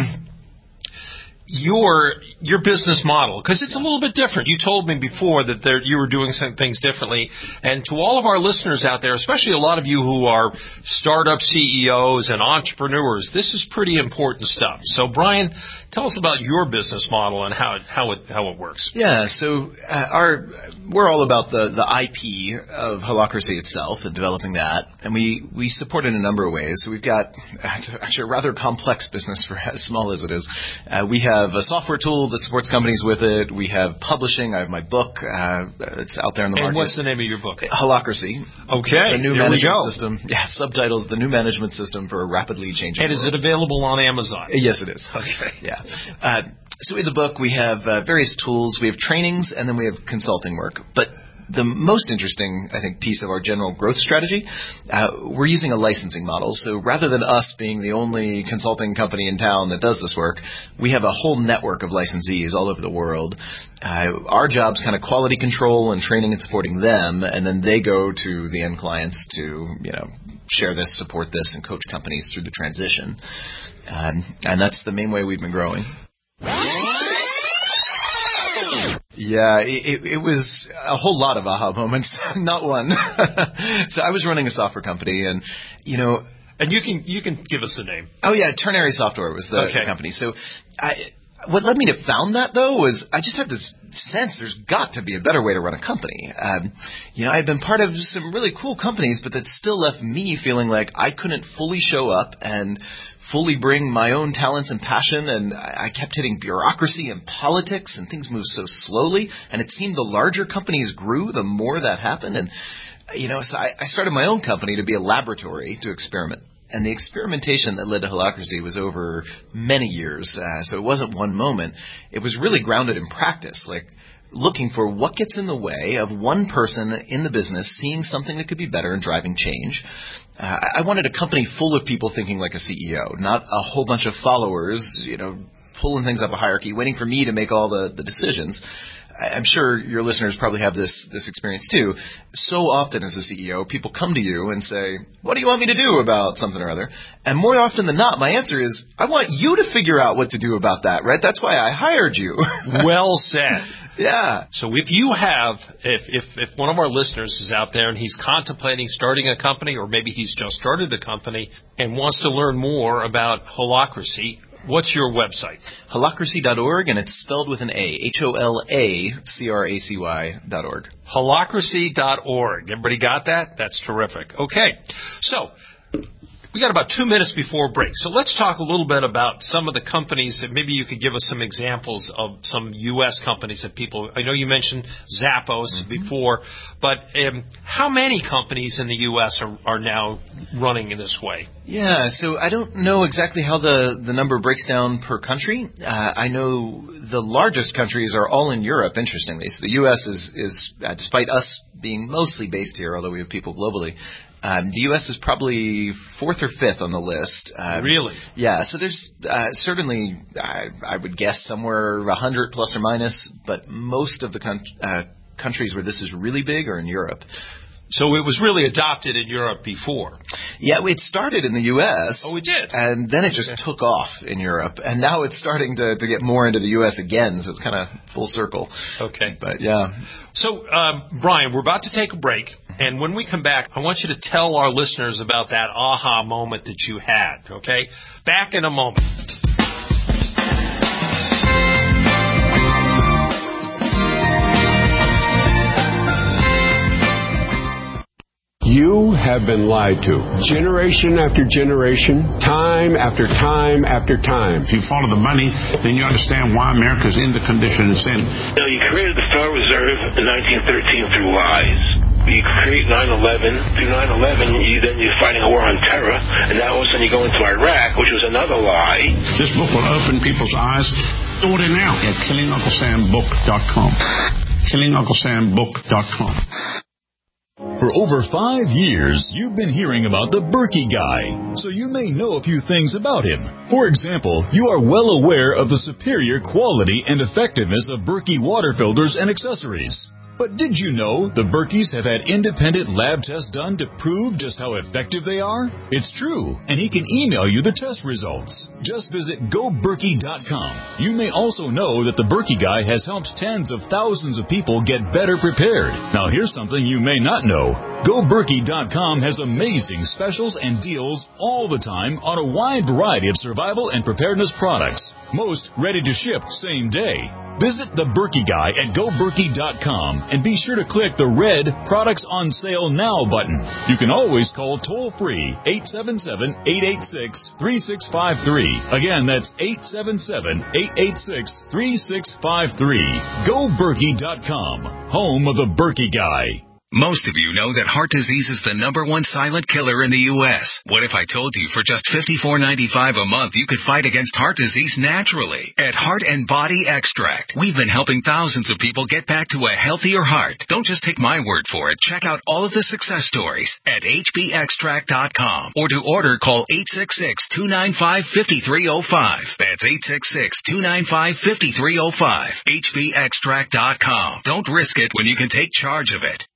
your your business model, because it's a little bit different. You told me before that there, you were doing some things differently. And to all of our listeners out there, especially a lot of you who are startup C E Os and entrepreneurs, this is pretty important stuff. So, Brian, tell us about your business model and how it, how it, how it works. Yeah, so uh, our we're all about the, the I P of Holacracy itself and developing that. And we, we support it in a number of ways. So we've got it's actually a rather complex business for as small as it is. Uh, we have a software tool that supports companies with it. We have publishing. I have my book. Uh, it's out there in the and market. And what's the name of your book? Holacracy. Okay. The new Here management we go. system. Yeah, subtitles, The New Management System for a Rapidly Changing And World. is it available on Amazon? Yes, it is. Okay. Yeah. Uh, so in the book, we have uh, various tools. We have trainings, and then we have consulting work. But the most interesting, I think, piece of our general growth strategy, uh, we're using a licensing model. So rather than us being the only consulting company in town that does this work, we have a whole network of licensees all over the world. Uh, our job's kind of quality control and training and supporting them, and then they go to the end clients to, you know, share this, support this, and coach companies through the transition. Um, and that's the main way we've been growing. Yeah, it, it was a whole lot of aha moments, not one. So I was running a software company, and, you know... And you can you can give us the name. Oh, yeah, Ternary Software was the okay. company. So I, what led me to found that, though, was I just had this sense there's got to be a better way to run a company. Um, you know, I had been part of some really cool companies, but that still left me feeling like I couldn't fully show up and fully bring my own talents and passion, and I kept hitting bureaucracy and politics, and things moved so slowly, and it seemed the larger companies grew, the more that happened, and, you know, so I, I started my own company to be a laboratory to experiment. And the experimentation that led to Holacracy was over many years, uh, so it wasn't one moment. It was really grounded in practice, like looking for what gets in the way of one person in the business seeing something that could be better and driving change. Uh, I wanted a company full of people thinking like a C E O, not a whole bunch of followers, you know, pulling things up a hierarchy, waiting for me to make all the, the decisions. I'm sure your listeners probably have this, this experience too. So often as a C E O, people come to you and say, what do you want me to do about something or other? And more often than not, my answer is, I want you to figure out what to do about that, right? That's why I hired you. Well said. Yeah. So if you have, if, if, if one of our listeners is out there and he's contemplating starting a company, or maybe he's just started a company and wants to learn more about Holacracy, what's your website? Holacracy dot org, and it's spelled with an A. H O L A C R A C Y dot org. Holacracy dot org. Everybody got that? That's terrific. Okay. So, we got about two minutes before break. So let's talk a little bit about some of the companies that maybe you could give us some examples of some U S companies that people, I know you mentioned Zappos mm-hmm. before, but um, how many companies in the U S are, are now running in this way? Yeah, so I don't know exactly how the, the number breaks down per country. Uh, I know the largest countries are all in Europe, interestingly. So the U S is, is uh, despite us being mostly based here, although we have people globally, Um, the U S is probably fourth or fifth on the list. Um, really? Yeah. So there's uh, certainly, I, I would guess, somewhere a hundred plus or minus, but most of the con- uh, countries where this is really big are in Europe. So it was really adopted in Europe before. Yeah, it started in the U S. Oh, it did? And then it just took off in Europe. And now it's starting to, to get more into the U S again, so it's kind of full circle. Okay. But, yeah. So, um, Brian, we're about to take a break. And when we come back, I want you to tell our listeners about that aha moment that you had, okay? Back in a moment. You have been lied to. Generation after generation, time after time after time. If you follow the money, then you understand why America's in the condition it's in. You know, you created the Federal Reserve in nineteen thirteen through lies. You create nine eleven. Through nine eleven, you, then you're fighting a war on terror. And now all of a sudden you go into Iraq, which was another lie. This book will open people's eyes. Order now at killing uncle sam book dot com. killing uncle sam book dot com. For over five years, you've been hearing about the Berkey Guy, so you may know a few things about him. For example, you are well aware of the superior quality and effectiveness of Berkey water filters and accessories. But did you know the Berkeys have had independent lab tests done to prove just how effective they are? It's true, and he can email you the test results. Just visit go berkey dot com. You may also know that the Berkey Guy has helped tens of thousands of people get better prepared. Now here's something you may not know. go berkey dot com has amazing specials and deals all the time on a wide variety of survival and preparedness products. Most ready to ship same day. Visit the Berkey Guy at go berkey dot com and be sure to click the red Products on Sale Now button. You can always call toll-free eight seven seven, eight eight six, three six five three. Again, that's eight seven seven, eight eight six, three six five three. go berkey dot com, home of the Berkey Guy. Most of you know that heart disease is the number one silent killer in the U S What if I told you for just fifty-four ninety-five a month you could fight against heart disease naturally? At Heart and Body Extract, we've been helping thousands of people get back to a healthier heart. Don't just take my word for it. Check out all of the success stories at h b extract dot com, or to order, call eight six six, two nine five, five three zero five. That's eight six six, two nine five, five three zero five. h b extract dot com. Don't risk it when you can take charge of it.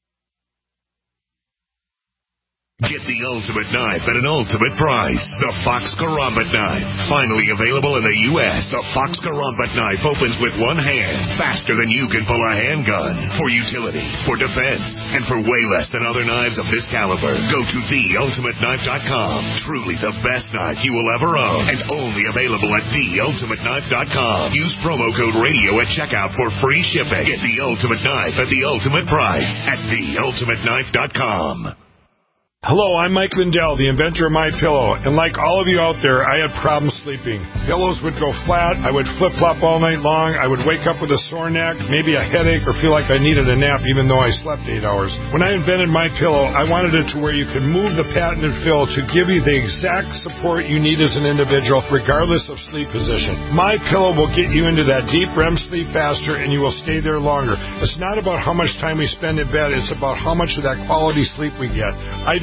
Get the ultimate knife at an ultimate price. The Fox Karambit knife. Finally available in the U S The Fox Karambit knife opens with one hand, faster than you can pull a handgun. For utility, for defense, and for way less than other knives of this caliber. Go to the ultimate knife dot com. Truly the best knife you will ever own. And only available at the ultimate knife dot com. Use promo code radio at checkout for free shipping. Get the ultimate knife at the ultimate price at the ultimate knife dot com. Hello, I'm Mike Lindell, the inventor of MyPillow, and like all of you out there, I had problems sleeping. Pillows would go flat, I would flip-flop all night long, I would wake up with a sore neck, maybe a headache, or feel like I needed a nap even though I slept eight hours. When I invented MyPillow, I wanted it to where you could move the patented fill to give you the exact support you need as an individual, regardless of sleep position. MyPillow will get you into that deep R E M sleep faster, and you will stay there longer. It's not about how much time we spend in bed, it's about how much of that quality sleep we get. I do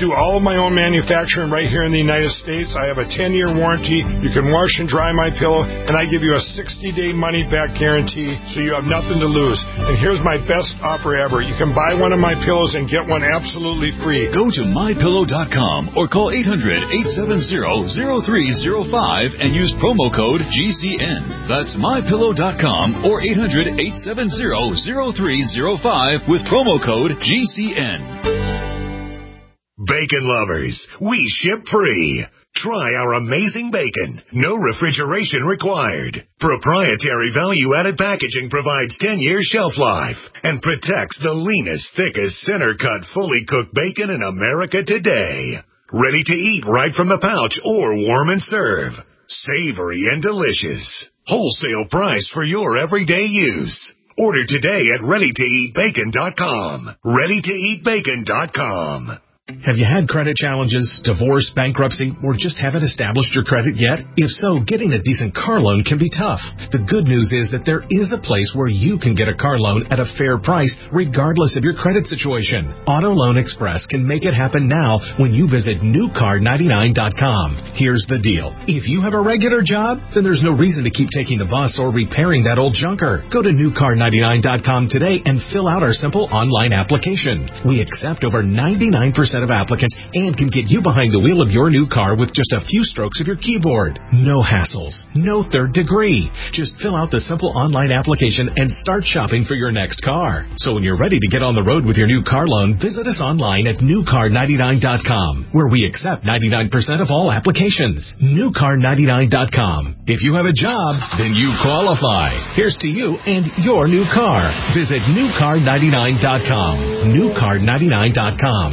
do all of my own manufacturing right here in the United States. I have a ten-year warranty. You can wash and dry my pillow, and I give you a sixty-day money-back guarantee, so you have nothing to lose. And here's my best offer ever. You can buy one of my pillows and get one absolutely free. Go to my pillow dot com or call eight hundred, eight seven zero, zero three zero five and use promo code G C N. That's my pillow dot com or eight hundred, eight seven zero, zero three zero five with promo code G C N. Bacon lovers, we ship free. Try our amazing bacon. No refrigeration required. Proprietary value-added packaging provides ten years shelf life and protects the leanest, thickest, center-cut, fully cooked bacon in America today. Ready to eat right from the pouch or warm and serve. Savory and delicious. Wholesale price for your everyday use. Order today at ready to eat bacon dot com. ready to eat bacon dot com. Have you had credit challenges, divorce, bankruptcy, or just haven't established your credit yet? If so, getting a decent car loan can be tough. The good news is that there is a place where you can get a car loan at a fair price, regardless of your credit situation. Auto Loan Express can make it happen now when you visit new car ninety-nine dot com. Here's the deal. If you have a regular job, then there's no reason to keep taking the bus or repairing that old junker. Go to new car ninety-nine dot com today and fill out our simple online application. We accept over ninety-nine percent of applicants and can get you behind the wheel of your new car with just a few strokes of your keyboard. No hassles, no third degree. Just fill out the simple online application and start shopping for your next car. So when you're ready to get on the road with your new car loan, visit us online at new car ninety-nine dot com, where we accept ninety-nine percent of all applications. new car ninety-nine dot com. If you have a job, then you qualify. Here's to you and your new car. Visit new car ninety-nine dot com. new car ninety-nine dot com.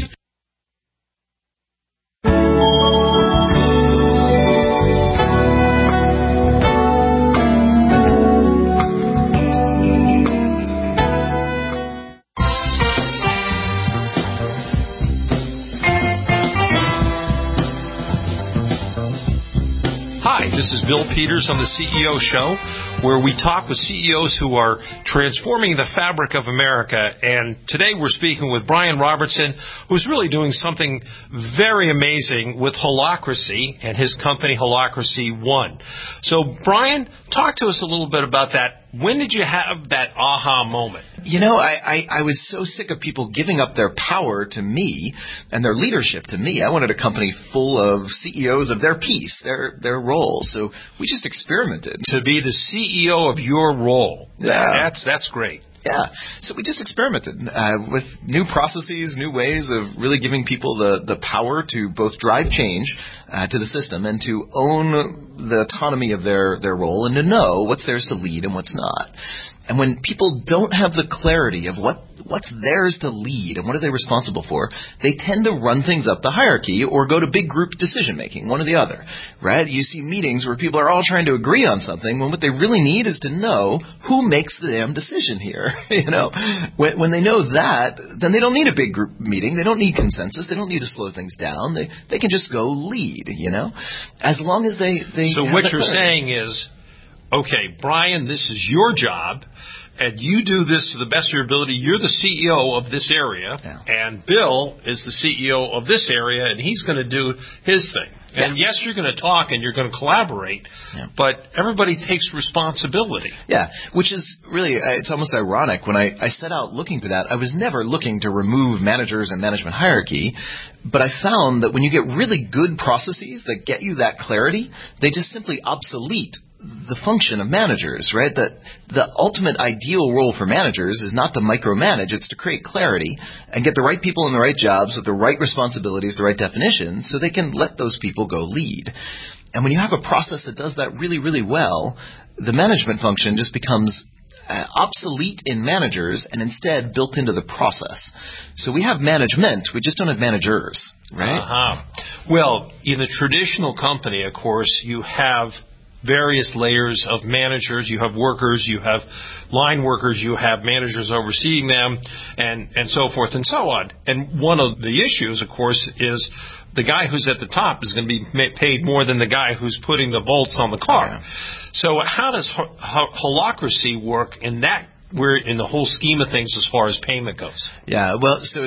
Hi, this is Bill Peters on the C E O Show, where we talk with C E Os who are transforming the fabric of America. And today we're speaking with Brian Robertson, who's really doing something very amazing with Holacracy and his company Holacracy One. So, Brian, talk to us a little bit about that. When did you have that aha moment? You know, I, I, I was so sick of people giving up their power to me and their leadership to me. I wanted a company full of C E Os of their piece, their their role. So we just experimented. To be the C E O of your role. Yeah. That's, that's great. Yeah. So we just experimented uh, with new processes, new ways of really giving people the, the power to both drive change uh, to the system and to own the autonomy of their, their role and to know what's theirs to lead and what's not. And when people don't have the clarity of what what's theirs to lead and what are they responsible for, they tend to run things up the hierarchy or go to big group decision-making, one or the other, right? You see meetings where people are all trying to agree on something when what they really need is to know who makes the damn decision here, you know? When, when they know that, then they don't need a big group meeting. They don't need consensus. They don't need to slow things down. They they can just go lead, you know? As long as they... they so what you're saying is, okay, Brian, this is your job, and you do this to the best of your ability. You're the C E O of this area, yeah. and Bill is the C E O of this area, and he's going to do his thing. Yeah. And yes, you're going to talk and you're going to collaborate, yeah. but everybody takes responsibility. Yeah, which is really, uh, it's almost ironic. When I, I set out looking for that, I was never looking to remove managers and management hierarchy, but I found that when you get really good processes that get you that clarity, they just simply obsolete the function of managers, right? That the ultimate ideal role for managers is not to micromanage, it's to create clarity and get the right people in the right jobs with the right responsibilities, the right definitions, so they can let those people go lead. And when you have a process that does that really, really well, the management function just becomes uh, obsolete in managers and instead built into the process. So we have management, we just don't have managers, right? Uh-huh. Well, in a traditional company, of course, you have various layers of managers. You have workers, you have line workers, you have managers overseeing them, and, and so forth and so on. And one of the issues, of course, is the guy who's at the top is going to be paid more than the guy who's putting the bolts on the car. Yeah. So how does Holacracy work in that, we're in the whole scheme of things as far as payment goes? Yeah, well, so it's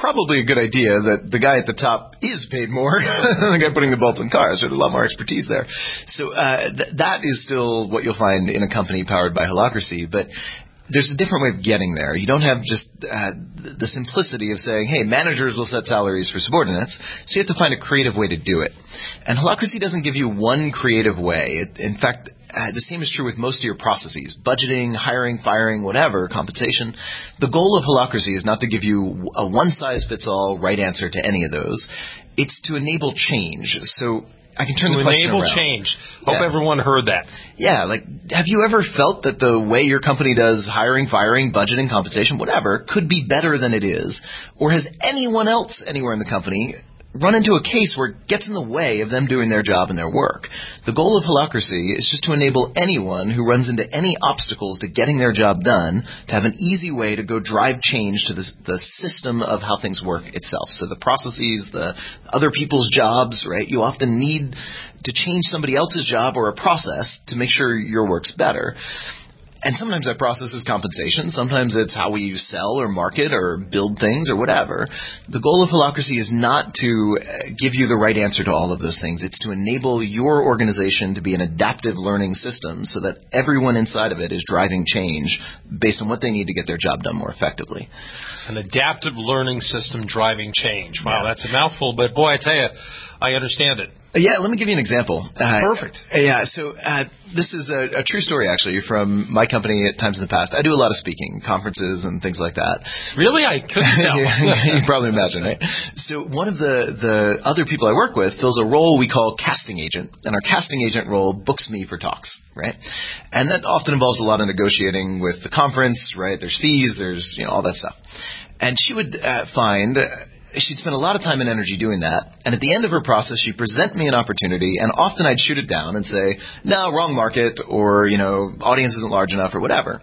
probably a good idea that the guy at the top is paid more than the guy putting the bolts in cars. There's a lot more expertise there. So uh, th- that is still what you'll find in a company powered by Holacracy, but there's a different way of getting there. You don't have just uh, the simplicity of saying, hey, managers will set salaries for subordinates, so you have to find a creative way to do it. And Holacracy doesn't give you one creative way. It, in fact, uh, the same is true with most of your processes, budgeting, hiring, firing, whatever, compensation. The goal of Holacracy is not to give you a one-size-fits-all right answer to any of those. It's to enable change. So I can turn to the question enable around. change. Hope Yeah. everyone heard that. Yeah, like, have you ever felt that the way your company does hiring, firing, budgeting, compensation, whatever, could be better than it is? Or has anyone else anywhere in the company run into a case where it gets in the way of them doing their job and their work? The goal of Holacracy is just to enable anyone who runs into any obstacles to getting their job done to have an easy way to go drive change to the, the system of how things work itself. So the processes, the other people's jobs, right? You often need to change somebody else's job or a process to make sure your work's better. And sometimes that process is compensation. Sometimes it's how we sell or market or build things or whatever. The goal of Holacracy is not to give you the right answer to all of those things. It's to enable your organization to be an adaptive learning system so that everyone inside of it is driving change based on what they need to get their job done more effectively. An adaptive learning system driving change. Wow, Yeah. that's a mouthful, but boy, I tell you, I understand it. Yeah, let me give you an example. Uh, Perfect. Yeah, so uh, this is a, a true story, actually, from my company at times in the past. I do a lot of speaking, conferences and things like that. Really? I couldn't tell. You can probably imagine, right? So one of the, the other people I work with fills a role we call casting agent, and our casting agent role books me for talks, right? And that often involves a lot of negotiating with the conference, right? There's fees, there's, you know, all that stuff. And she would uh, find... she'd spend a lot of time and energy doing that, and at the end of her process, she'd present me an opportunity, and often I'd shoot it down and say, no, wrong market, or, you know, audience isn't large enough, or whatever.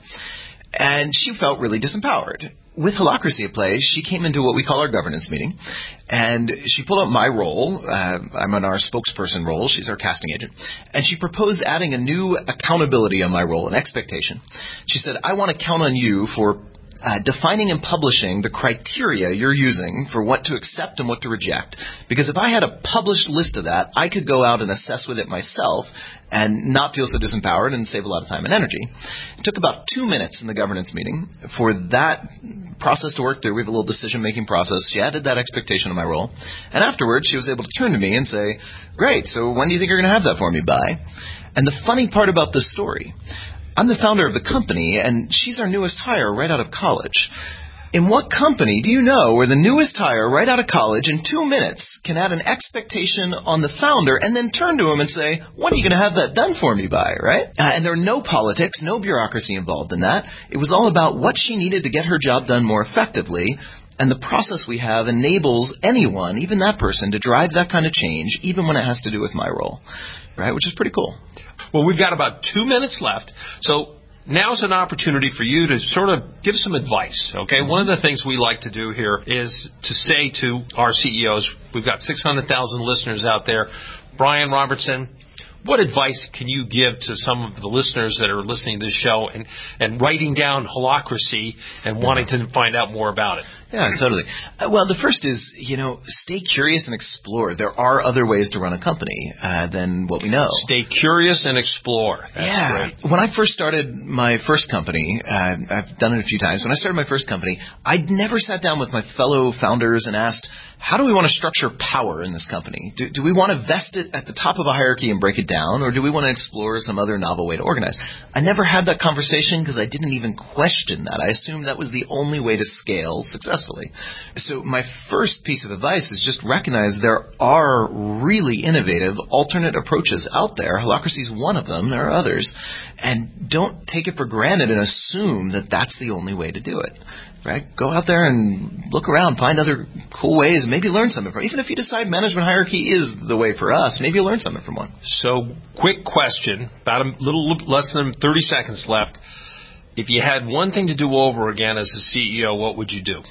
And she felt really disempowered. With Holacracy at play, she came into what we call our governance meeting, and she pulled up my role. Uh, I'm on our spokesperson role. She's our casting agent. And she proposed adding a new accountability on my role, an expectation. She said, I want to count on you for Uh, defining and publishing the criteria you're using for what to accept and what to reject. Because if I had a published list of that, I could go out and assess with it myself and not feel so disempowered and save a lot of time and energy. It took about two minutes in the governance meeting for that process to work through. We have a little decision-making process. She added that expectation on my role. And afterwards, she was able to turn to me and say, great, so when do you think you're going to have that for me by? And the funny part about this story, I'm the founder of the company, and she's our newest hire right out of college. In what company do you know where the newest hire right out of college in two minutes can add an expectation on the founder and then turn to him and say, when are you going to have that done for me by, right? Uh, and there are no politics, no bureaucracy involved in that. It was all about what she needed to get her job done more effectively. And the process we have enables anyone, even that person, to drive that kind of change, even when it has to do with my role, right? Which is pretty cool. Well, we've got about two minutes left, so now's an opportunity for you to sort of give some advice, okay? One of the things we like to do here is to say to our C E Os, we've got six hundred thousand listeners out there, Brian Robertson, what advice can you give to some of the listeners that are listening to this show and, and writing down Holacracy and wanting to find out more about it? Yeah, totally. Uh, well, the first is, you know, stay curious and explore. There are other ways to run a company uh, than what we know. Stay curious and explore. That's yeah. great. When I first started my first company, uh, I've done it a few times. When I started my first company, I'd never sat down with my fellow founders and asked, how do we want to structure power in this company? Do, do we want to vest it at the top of a hierarchy and break it down, or do we want to explore some other novel way to organize? I never had that conversation because I didn't even question that. I assumed that was the only way to scale successfully. So my first piece of advice is just recognize there are really innovative alternate approaches out there. Holacracy is one of them. There are others. And don't take it for granted and assume that that's the only way to do it. Right? Go out there and look around, find other cool ways, maybe learn something from. Even if you decide management hierarchy is the way for us, maybe you'll learn something from one. So, quick question, about a little less than thirty seconds left. If you had one thing to do over again as a C E O, what would you do?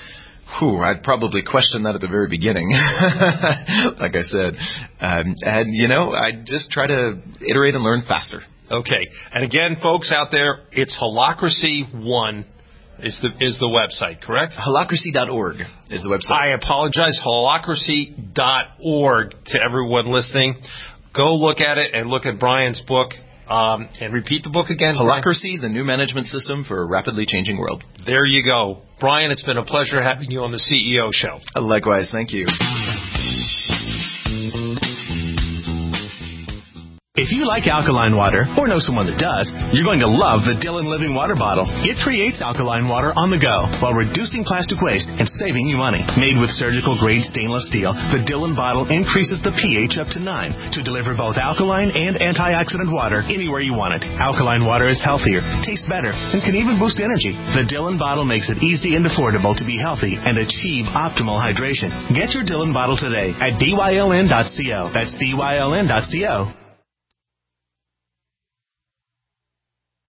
Whew, I'd probably question that at the very beginning, like I said. Um, and, you know, I'd just try to iterate and learn faster. Okay. And again, folks out there, it's Holacracy one. is the is the website, correct? Holacracy dot org is the website. I apologize. Holacracy dot org to everyone listening. Go look at it and look at Brian's book. Um, and repeat the book again. Holacracy, Brian. The new management system for a rapidly changing world. There you go. Brian, it's been a pleasure having you on the C E O Show. Likewise. Thank you. If you like alkaline water, or know someone that does, you're going to love the Dillon Living Water Bottle. It creates alkaline water on the go while reducing plastic waste and saving you money. Made with surgical-grade stainless steel, the Dillon bottle increases the pH up to nine to deliver both alkaline and antioxidant water anywhere you want it. Alkaline water is healthier, tastes better, and can even boost energy. The Dillon bottle makes it easy and affordable to be healthy and achieve optimal hydration. Get your Dillon bottle today at D Y L N dot co. That's D Y L N dot co.